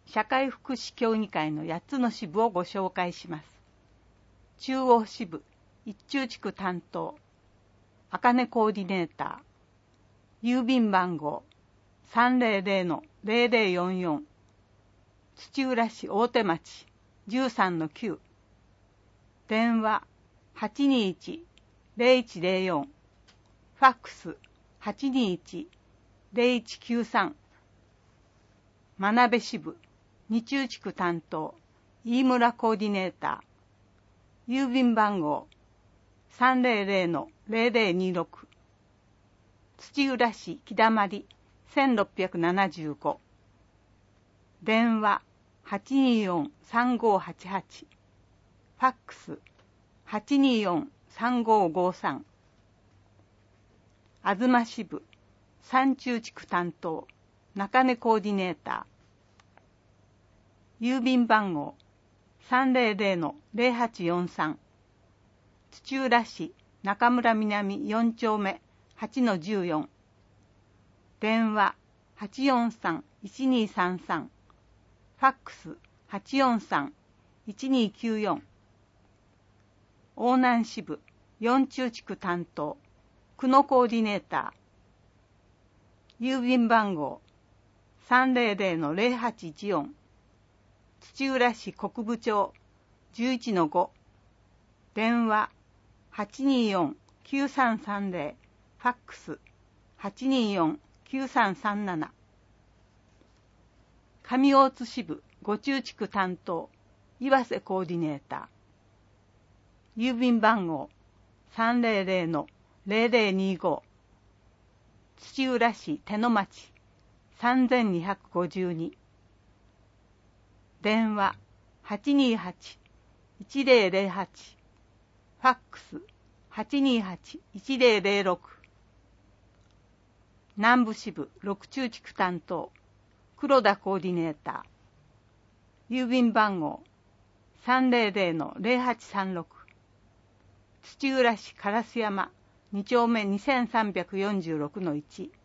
社会福祉協議会の8つの支部をご紹介します。中央支部、一中地区担当、あかねコーディネーター、郵便番号 300-0044、土浦市大手町 13-9、電話 821-0104、ファックス 821-0193、真鍋支部、二中地区担当、飯村コーディネーター、郵便番号 300-0026、土浦市木だまり1675、電話 824-3588、ファックス 824-3553、東支部、三中地区担当、中根コーディネーター、郵便番号 300-0843、土浦市中村南4丁目 8-14、電話 843-1233、ファックス 843-1294、大南支部4中地区担当、久野コーディネーター、郵便番号 300-0814、土浦市国分町 11-5、電話 824-9330、ファックス 824-9337、上大津支部5中地区担当、岩瀬コーディネーター、郵便番号 300-0025、土浦市手野町3252、電話 828-1008、ファックス 828-1006、南部支部6中地区担当、黒田コーディネーター、郵便番号 300-0836、土浦市烏山2丁目 2346-1、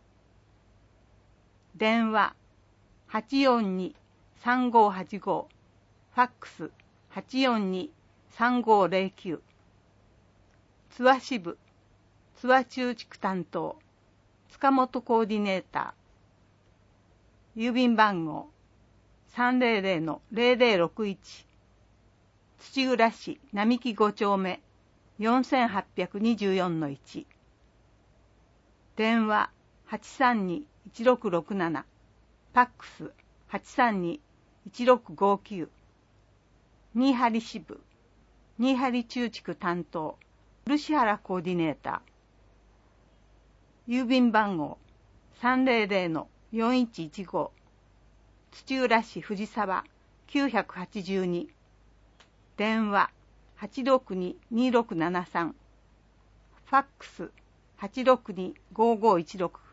電話 842-3585、ファックス 842-3509、津和支部津和中地区担当、塚本コーディネーター、郵便番号 300-0061、土浦市並木5丁目 4824-1、電話 832-1667、ファックス 832-1659、新張支部新張中地区担当、漆原コーディネーター、郵便番号 300-4115、土浦市藤沢982、電話 862-2673、ファックス 862-5516、